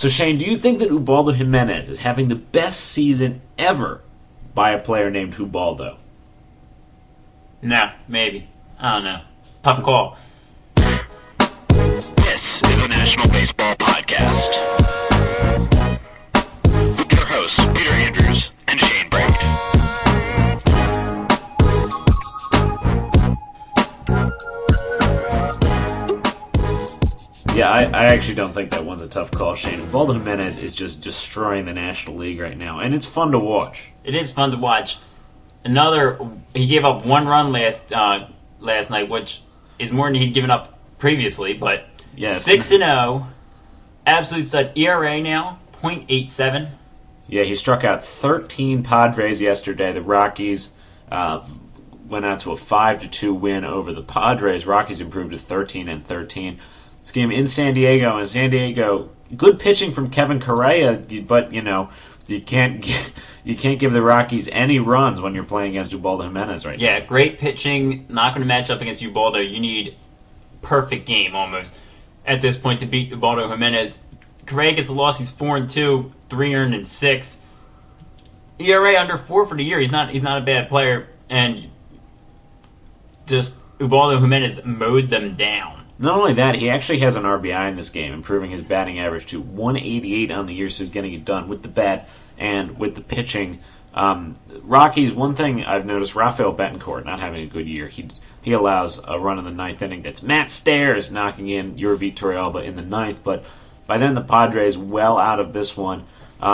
So, Shane, do you think that Ubaldo Jimenez is having the best season ever by a player named Ubaldo? No, maybe. I don't know. Tough call. This is the National Baseball Podcast with your hosts, Peter Andrews and Shane Brake. Yeah, I actually don't think that one's a tough call, Shane. Ubaldo Jimenez is just destroying the National League right now, and it's fun to watch. It is fun to watch. He gave up 1 run last night, which is more than he'd given up previously, but Yes. 6-0, absolute stud. ERA now, .87. Yeah, he struck out 13 Padres yesterday. The Rockies went out to a 5-2 win over the Padres. Rockies improved to 13-13. This game in San Diego, good pitching from Kevin Correa, but you can't give the Rockies any runs when you're playing against Ubaldo Jimenez right now. Yeah, great pitching. Not going to match up against Ubaldo. You need perfect game almost at this point to beat Ubaldo Jimenez. Correa gets a loss. He's 4-2, 3 earned and 6. ERA under 4 for the year. He's not a bad player, and just Ubaldo Jimenez mowed them down. Not only that, he actually has an RBI in this game, improving his batting average to 188 on the year, so he's getting it done with the bat and with the pitching. Rockies, one thing I've noticed, Rafael Betancourt not having a good year. He allows a run in the ninth inning. That's Matt Stairs knocking in Yurvi Torrealba in the ninth, but by then the Padres well out of this one.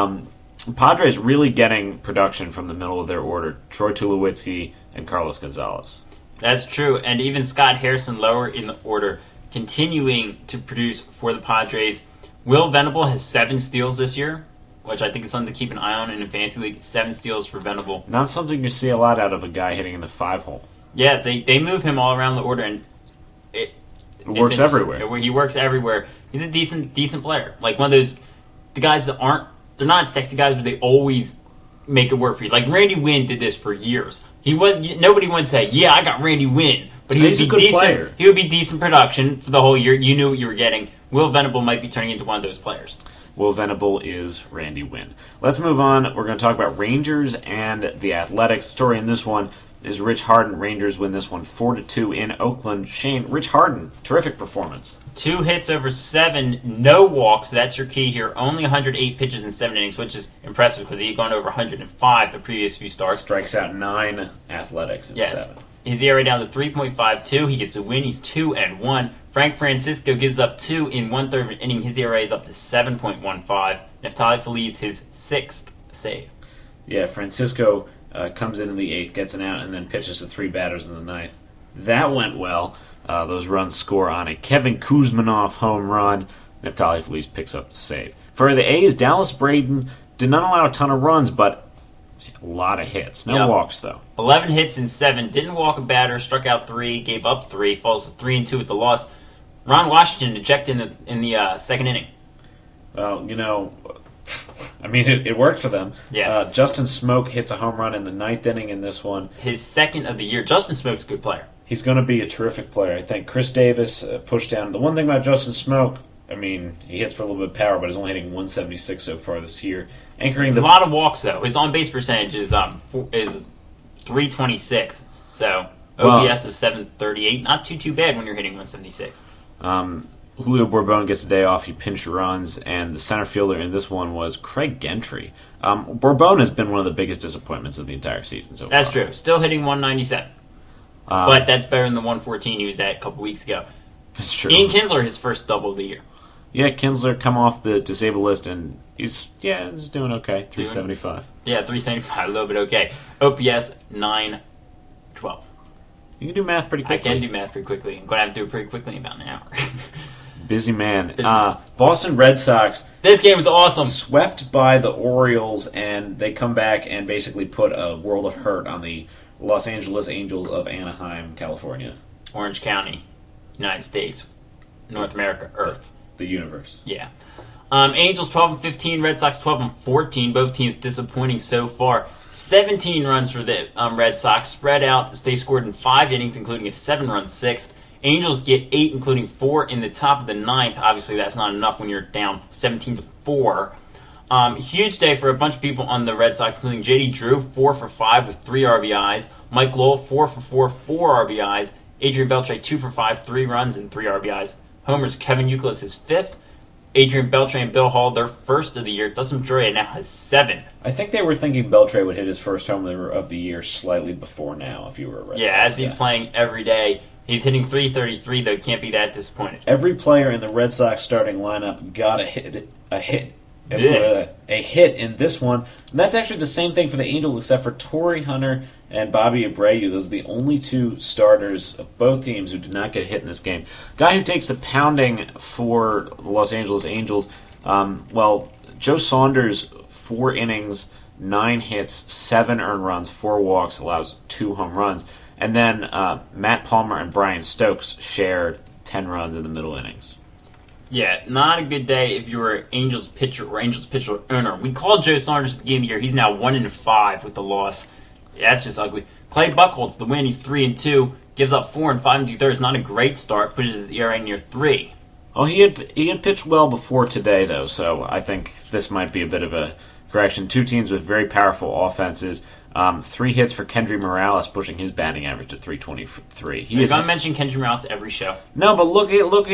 Padres really getting production from the middle of their order, Troy Tulowitzki and Carlos Gonzalez. That's true, and even Scott Harrison lower in the order, continuing to produce for the Padres. Will Venable has 7 steals this year, which I think is something to keep an eye on in a fantasy league. 7 steals for Venable. Not something you see a lot out of a guy hitting in the 5-hole. Yes, they move him all around the order, and it works everywhere. He works everywhere. He's a decent player. Like one of those the guys that they're not sexy guys, but they always make it work for you. Like Randy Wynn did this for years. Nobody would say, "Yeah, I got Randy Wynn," but he's a good player. He would be decent production for the whole year. You knew what you were getting. Will Venable might be turning into one of those players. Will Venable is Randy Wynn. Let's move on. We're going to talk about Rangers and the Athletics. Story in this one is Rich Harden. Rangers win this one 4-2 in Oakland. Shane, Rich Harden, terrific performance. 2 hits over 7, no walks. That's your key here. Only 108 pitches in 7 innings, which is impressive because he had gone over 105 the previous few starts. Strikes out 9 Athletics in 7. His ERA down to 3.52. He gets a win. He's 2-1. Frank Francisco gives up 2 in 1/3 of an inning. His ERA is up to 7.15. Neftali Feliz his 6th save. Yeah, Francisco comes in the 8th, gets an out, and then pitches to 3 batters in the 9th. That went well. Those runs score on a Kevin Kuzminoff home run. Neftali Feliz picks up the save. For the A's, Dallas Braden did not allow a ton of runs, but a lot of hits. No walks, though. 11 hits in 7. Didn't walk a batter. Struck out 3. Gave up 3. Falls to 3-2 with the loss. Ron Washington ejected in the 2nd inning. Well, it worked for them. Yeah. Justin Smoke hits a home run in the 9th inning in this one. His 2nd of the year. Justin Smoke's a good player. He's going to be a terrific player. I think Chris Davis pushed down. The one thing about Justin Smoke, he hits for a little bit of power, but he's only hitting 176 so far this year. A lot of walks, though. His on-base percentage is 326. So OPS is 738. Not too bad when you're hitting 176. Julio Bourbon gets a day off. He pinch runs, and the center fielder in this one was Craig Gentry. Bourbon has been one of the biggest disappointments of the entire season so far. That's true. Still hitting 197. But that's better than the 114 he was at a couple weeks ago. That's true. Ian Kinsler, his first double of the year. Yeah, Kinsler come off the disabled list, and he's doing okay. 375. Yeah, 375, a little bit okay. OPS 912. You can do math pretty quickly. I can do math pretty quickly. I'm going to have to do it pretty quickly in about an hour. Busy man. Boston Red Sox. This game was awesome. Swept by the Orioles, and they come back and basically put a world of hurt on the Los Angeles Angels of Anaheim, California. Orange County, United States, North America, Earth. The universe. Yeah. Angels 12-15, Red Sox 12-14. Both teams disappointing so far. 17 runs for the Red Sox. Spread out. They scored in 5 innings, including a 7-run 6th. Angels get 8, including 4 in the top of the 9th. Obviously, that's not enough when you're down 17-14 4. Huge day for a bunch of people on the Red Sox, including J.D. Drew, 4 for 5 with 3 RBIs. Mike Lowell, 4 for 4, 4 RBIs. Adrian Beltre, 2 for 5, 3 runs and 3 RBIs. Homers, Kevin Youkilis, his 5th. Adrian Beltre and Bill Hall, their first of the year. Dustin Pedroia now has 7. I think they were thinking Beltre would hit his first homer of the year slightly before now, if you were a Red Sox as he's guy. playing every day. He's hitting .333, though. Can't be that disappointed. Every player in the Red Sox starting lineup got a hit in this one. And that's actually the same thing for the Angels, except for Torrey Hunter and Bobby Abreu. Those are the only 2 starters of both teams who did not get a hit in this game. Guy who takes the pounding for the Los Angeles Angels, Joe Saunders, 4 innings, 9 hits, 7 earned runs, 4 walks, allows 2 home runs. And then Matt Palmer and Brian Stokes shared 10 runs in the middle innings. Yeah, not a good day if you're an Angels pitcher or Angels pitcher owner. We called Joe Saunders at the beginning of the year. He's now 1-5 with the loss. Yeah, that's just ugly. Clay Buchholz, the win. He's 3-2. Gives up 4 and 5 2/3. Not a great start. Pushes his ERA near 3. Oh, he had pitched well before today, though, so I think this might be a bit of a correction. 2 teams with very powerful offenses. 3 hits for Kendry Morales, pushing his batting average to .323. You're going to mention Kendry Morales every show. No, but look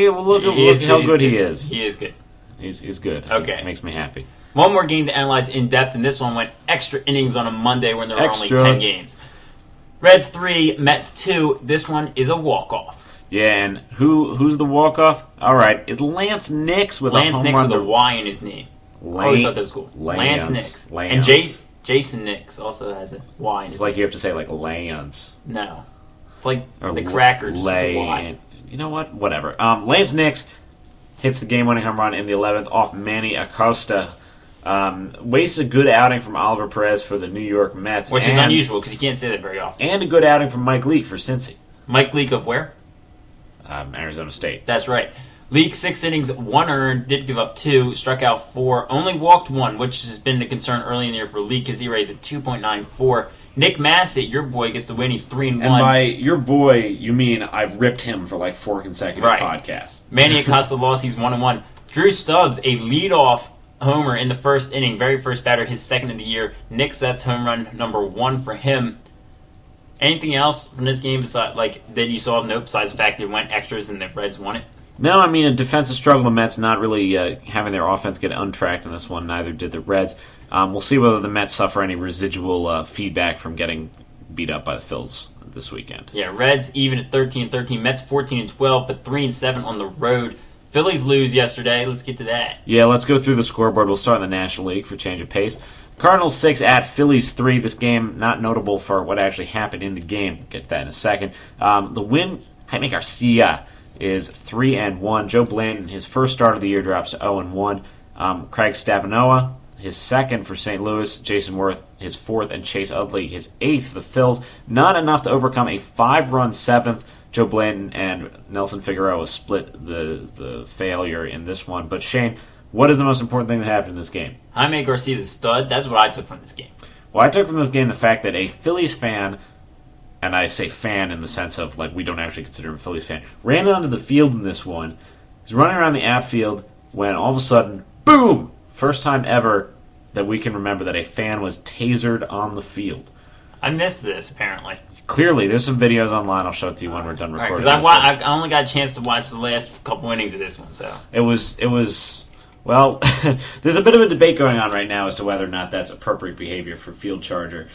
at how good he is. He is good. He's good. Okay. It makes me happy. One more game to analyze in depth, and this one went extra innings on a Monday when there were only 10 games. Reds 3, Mets 2. This one is a walk-off. Yeah, and who's the walk-off? All right, it's Lance Nix with Lance a home Nix run. with a Y in his name. I always thought that was cool. Lance Nix. And Jason Nix also has a Y in his It's name. like you have to say like Lance. No. It's like Or the cracker just with a Y. You know what? Whatever. Lance Nix hits the game-winning home run in the 11th off Manny Acosta. Wastes a good outing from Oliver Perez for the New York Mets. Which is unusual because you can't say that very often. And a good outing from Mike Leake for Cincy. Mike Leake of where? Arizona State. That's right. Leake, 6 innings, 1 earned, did give up 2, struck out 4, only walked 1, which has been the concern early in the year for Leake because he raised at 2.94. Nick Massett, your boy, gets the win. He's 3-1. And by your boy, you mean I've ripped him for like 4 consecutive podcasts. Manny Acosta lost. He's 1-1. Drew Stubbs, a leadoff homer in the first inning, very first batter, his 2nd of the year. Nick Set's home run number 1 for him. Anything else from this game besides that you saw of note besides the fact that it went extras and the Reds won it? No, I mean, a defensive struggle. The Mets not really having their offense get untracked in this one. Neither did the Reds. We'll see whether the Mets suffer any residual feedback from getting beat up by the Phils this weekend. Yeah, Reds even at 13-13. Mets 14-12, but 3-7 on the road. Phillies lose yesterday. Let's get to that. Yeah, let's go through the scoreboard. We'll start in the National League for change of pace. Cardinals 6 at Phillies 3. This game not notable for what actually happened in the game. We'll get to that in a second. The win, Jaime Garcia is 3-1. Joe Blanton, his first start of the year, drops to 0-1. Craig Stabenoa, his 2nd for St. Louis. Jason Worth, his 4th, and Chase Utley, his 8th. The Phils, not enough to overcome a 5-run 7th. Joe Blanton and Nelson Figueroa split the failure in this one. But Shane, what is the most important thing that happened in this game? Jaime Garcia, the stud. That's what I took from this game. Well, I took from this game the fact that a Phillies fan, and I say fan in the sense of we don't actually consider him a Phillies fan, ran onto the field in this one. He's running around the outfield when all of a sudden, boom! First time ever that we can remember that a fan was tasered on the field. I missed this, apparently. Clearly, there's some videos online. I'll show it to you when we're done recording. Because I only got a chance to watch the last couple innings of this one. So it was. Well, there's a bit of a debate going on right now as to whether or not that's appropriate behavior for field charger.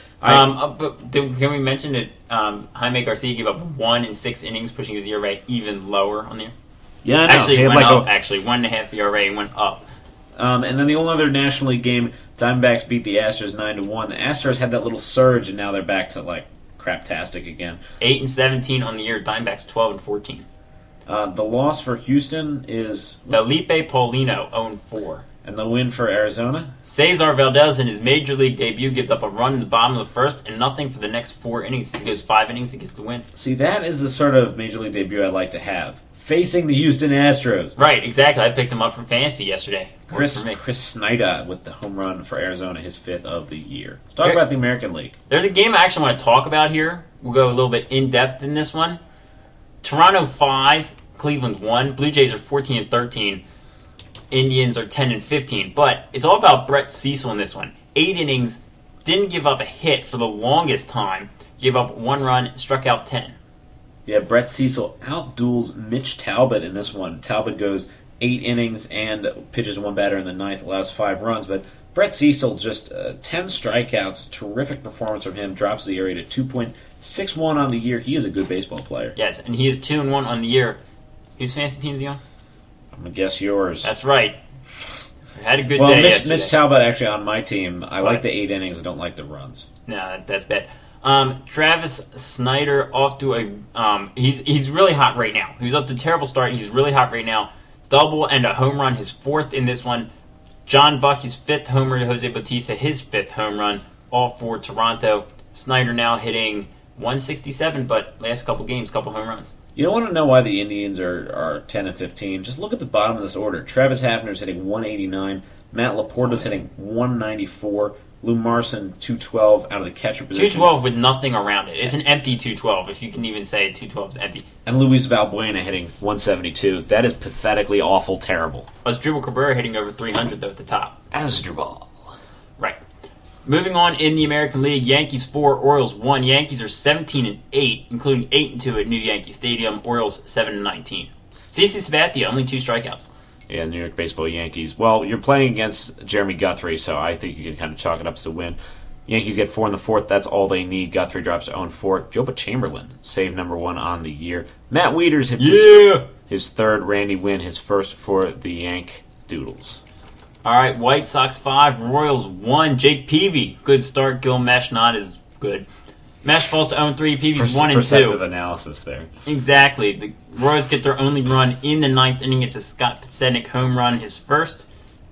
But can we mention that Jaime Garcia gave up 1 in 6 innings, pushing his ERA even lower on there? Yeah, I know. Actually, it went up. 1.5 ERA went up. And then the only other National League game, Diamondbacks beat the Astros 9-1. The Astros had that little surge, and now they're back to craptastic again. 8-17 on the year. Diamondbacks 12-14. The loss for Houston is Felipe Paulino 0-4. And the win for Arizona? Cesar Valdez in his major league debut gives up a run in the bottom of the first and nothing for the next 4 innings. He goes 5 innings, he gets the win. See, that is the sort of major league debut I'd like to have. Facing the Houston Astros. Right, exactly. I picked him up from fantasy yesterday. Chris Snyder with the home run for Arizona, his 5th of the year. Let's talk about the American League. There's a game I actually want to talk about here. We'll go a little bit in-depth in this one. Toronto 5, Cleveland 1. Blue Jays are 14-13. Indians are 10-15. But it's all about Brett Cecil in this one. 8 innings, didn't give up a hit for the longest time. Gave up 1 run, struck out 10. Yeah, Brett Cecil outduels Mitch Talbot in this one. Talbot goes 8 innings and pitches 1 batter in the ninth, allows 5 runs. But Brett Cecil, just 10 strikeouts, terrific performance from him, drops the ERA to 2.61 on the year. He is a good baseball player. Yes, and he is 2-1 on the year. Whose fantasy team is he on? I'm going to guess yours. That's right. Had a good day yesterday. Mitch Talbot actually on my team. I like the 8 innings. I don't like the runs. No, that's bad. Travis Snyder off to a he's really hot right now. He was up to a terrible start. He's really hot right now. Double and a home run, his 4th in this one. John Bucky's 5th homer to Jose Bautista, his 5th home run, all for Toronto. Snyder now hitting 167, but last couple games, couple home runs. You don't want to know why the Indians are 10-15. Just look at the bottom of this order. Travis Hafner's hitting 189. Matt Laporta's hitting 194. Lou Marson, 212 out of the catcher position. 212 with nothing around it. It's an empty 212, if you can even say 212 is empty. And Luis Valbuena hitting 172. That is pathetically awful terrible. Asdrubal Cabrera hitting over 300, though, at the top. Asdrubal. Right. Moving on in the American League, Yankees 4, Orioles 1. Yankees are 17-8, including 8-2 at New Yankee Stadium. Orioles 7-19. CC Sabathia, only 2 strikeouts. Yeah, New York Baseball Yankees. Well, you're playing against Jeremy Guthrie, so I think you can kind of chalk it up as a win. Yankees get 4 in the 4th. That's all they need. Guthrie drops to 0-4. Joba Chamberlain, save number 1 on the year. Matt Wieters hits his 3rd. Randy Wynn, his 1st for the Yank Doodles. All right, White Sox 5, Royals 1. Jake Peavy, good start. Gil Mesh not as good. Mesh falls to 0-3. Peavy's 1-2. Perceptive analysis there. Exactly. The Royals get their only run in the 9th inning. It's a Scott Podsednik home run, his 1st.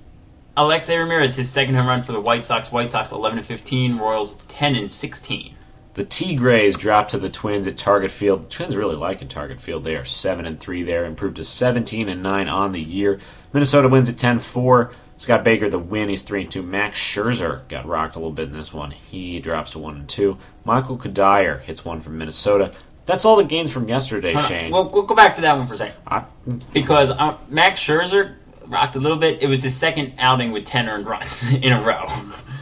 Alexei Ramirez, his 2nd home run for the White Sox. White Sox 11-15. Royals 10-16. The Tigres drop to the Twins at Target Field. The Twins really like in Target Field. They are 7-3 there, improved to 17-9 on the year. Minnesota wins at 10-4. Scott Baker, the win, he's 3-2. Max Scherzer got rocked a little bit in this one. He drops to 1-2. Michael Kadire hits 1 from Minnesota. That's all the games from yesterday, Shane. We'll go back to that one for a second. Because Max Scherzer rocked a little bit. It was his 2nd outing with 10 earned runs in a row.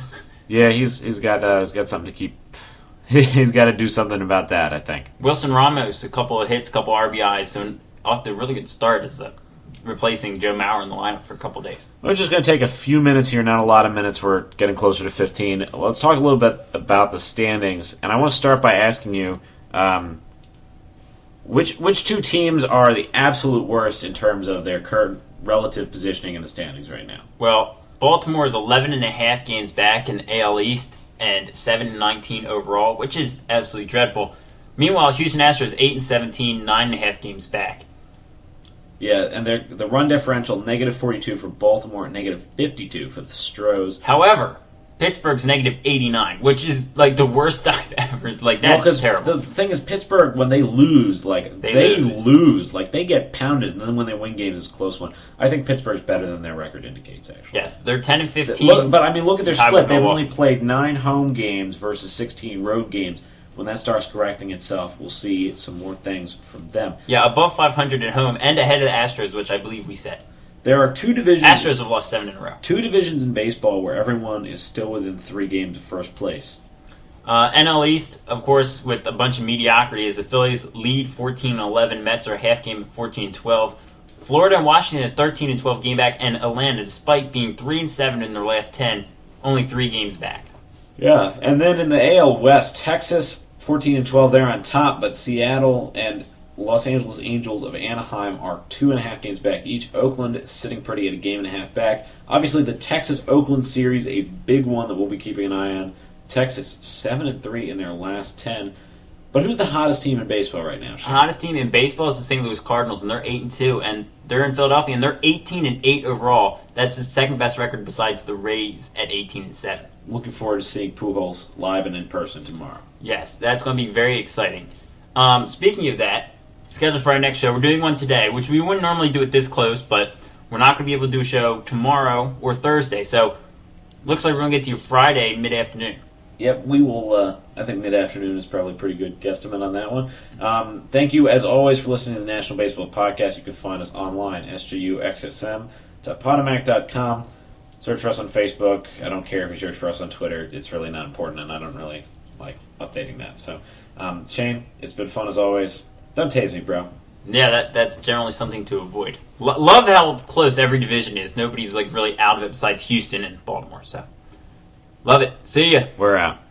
Yeah, he's got something to keep. He's got to do something about that, I think. Wilson Ramos, a couple of hits, a couple of RBIs, so off to a really good start as replacing Joe Mauer in the lineup for a couple days. We're just going to take a few minutes here, not a lot of minutes. We're getting closer to 15. Let's talk a little bit about the standings, and I want to start by asking you, which 2 teams are the absolute worst in terms of their current relative positioning in the standings right now? Well, Baltimore is 11.5 games back in the AL East and 7-19 overall, which is absolutely dreadful. Meanwhile, Houston Astros 8-17, 9.5 games back. Yeah, and the run differential, -42 for Baltimore, -52 for the Stros. However, Pittsburgh's -89, which is like the worst I've ever. Like that's terrible. The thing is, Pittsburgh, when they lose, they lose. Like they get pounded, and then when they win games, it's a close one. I think Pittsburgh's better than their record indicates. Actually, yes, they're 10-15. But I mean, look at their split. They've only played 9 home games versus 16 road games. When that starts correcting itself, we'll see some more things from them. Yeah, above 500 at home and ahead of the Astros, which I believe we said. There are 2 divisions. Astros have lost 7 in a row. 2 divisions in baseball where everyone is still within 3 games of first place. NL East, of course, with a bunch of mediocrity, as the Phillies lead 14-11. Mets are a half game at 14-12. Florida and Washington at 13-12 game back, and Atlanta, despite being 3-7 in their last 10, only 3 games back. Yeah, and then in the AL West, Texas 14-12, they're on top, but Seattle and Los Angeles Angels of Anaheim are 2.5 games back each. Oakland is sitting pretty at a 1.5 back. Obviously, the Texas-Oakland series, a big one that we'll be keeping an eye on. Texas 7-3 in their last 10. But who's the hottest team in baseball right now, Shane? The hottest team in baseball is the St. Louis Cardinals, and they're 8-2, and they're in Philadelphia, and they're 18-8 overall. That's the 2nd best record besides the Rays at 18-7. Looking forward to seeing Pujols live and in person tomorrow. Yes, that's going to be very exciting. Speaking of that, scheduled for our next show, we're doing one today, which we wouldn't normally do it this close, but we're not going to be able to do a show tomorrow or Thursday, so looks like we're going to get to you Friday mid-afternoon. Yep, we will. I think mid-afternoon is probably a pretty good guesstimate on that one. Thank you, as always, for listening to the National Baseball Podcast. You can find us online, SGUXSM. Podomac.com. Search for us on Facebook. I don't care if you search for us on Twitter. It's really not important, and I don't really like updating that. So, Shane, it's been fun as always. Don't tase me, bro. Yeah, that's generally something to avoid. Love how close every division is. Nobody's like really out of it besides Houston and Baltimore. So, love it. See ya. We're out.